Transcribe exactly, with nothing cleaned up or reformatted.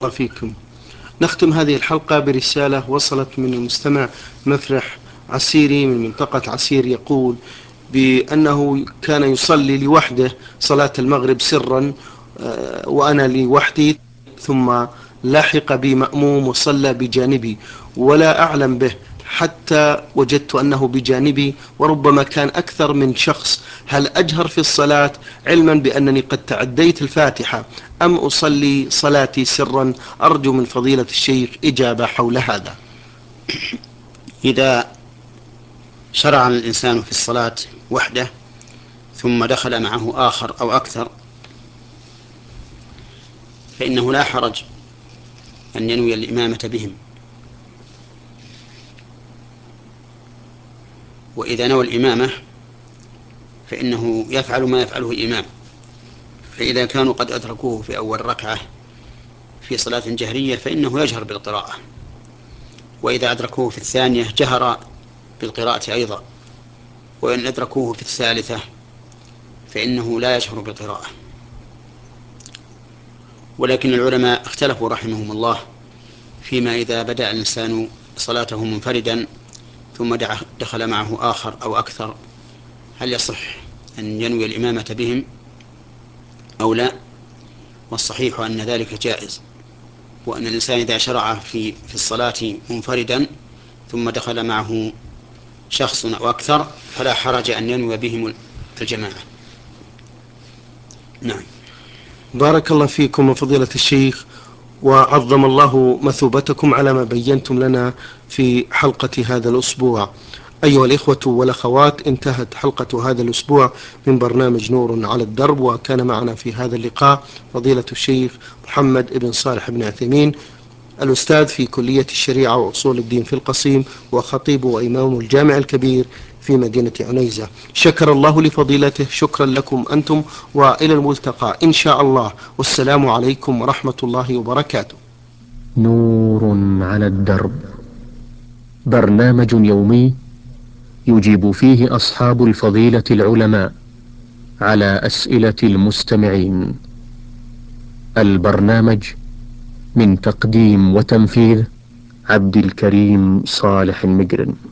الله فيكم. نختم هذه الحلقة برسالة وصلت من المستمع مفرح عسيري من منطقة عسير، يقول بأنه كان يصلي لوحده صلاة المغرب سرا وأنا لوحدي، ثم لاحق بي مأموم وصلى بجانبي ولا أعلم به حتى وجدت أنه بجانبي وربما كان أكثر من شخص. هل أجهر في الصلاة علما بأنني قد تعديت الفاتحة أم أصلي صلاتي سرا؟ أرجو من فضيلة الشيخ إجابة حول هذا. إذا شرع الإنسان في الصلاة وحده ثم دخل معه آخر أو أكثر فإنه لا حرج أن ينوي الإمامة بهم، وإذا نوى الإمامة فإنه يفعل ما يفعله الإمام. فإذا كانوا قد أدركوه في أول ركعة في صلاة جهرية فإنه يجهر بالقراءة، وإذا أدركوه في الثانية جهر بالقراءة أيضا، وإن أدركوه في الثالثة فإنه لا يجهر بالقراءة. ولكن العلماء اختلفوا رحمهم الله فيما إذا بدأ الإنسان صلاته منفردا ثم دخل معه آخر أو أكثر، هل يصح أن ينوي الإمامة بهم أو لا؟ والصحيح أن ذلك جائز، وأن الإنسان إذا شرع في في الصلاة منفردا ثم دخل معه شخص أو أكثر فلا حرج أن ينوي بهم الجماعة. نعم. بارك الله فيكم وفضيلة الشيخ، وعظم الله مثوبتكم على ما بينتم لنا في حلقة هذا الأسبوع. أيها الإخوة والأخوات، انتهت حلقة هذا الأسبوع من برنامج نور على الدرب، وكان معنا في هذا اللقاء فضيلة الشيخ محمد بن صالح بن عثيمين، الأستاذ في كلية الشريعة وأصول الدين في القصيم، وخطيب وإمام الجامع الكبير في مدينة عنيزة. شكر الله لفضيلته، شكرا لكم أنتم، وإلى الملتقى إن شاء الله، والسلام عليكم ورحمة الله وبركاته. نور على الدرب، برنامج يومي يجيب فيه أصحاب الفضيلة العلماء على أسئلة المستمعين. البرنامج من تقديم وتنفيذ عبد الكريم صالح المقرن.